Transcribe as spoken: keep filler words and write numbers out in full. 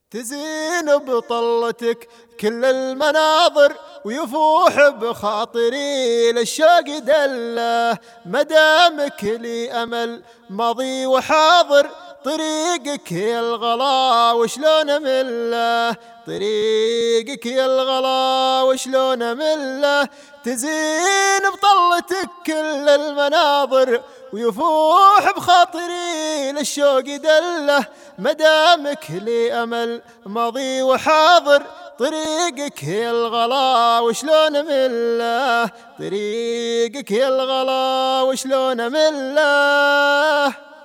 تزين بطلتك كل المناظر ويفوح بخاطري للشوق دله، مدامك لي أمل ماضي وحاضر، طريقك يا الغلا وشلون أمله، طريقك يا الغلا وشلون أمله. تزين بطلتك كل المناظر ويفوح بخاطري للشوق دله، مدامك لي أمل ماضي وحاضر، طريقك يا الغلا وشلون أمله، طريقك يا الغلا وشلون أمله.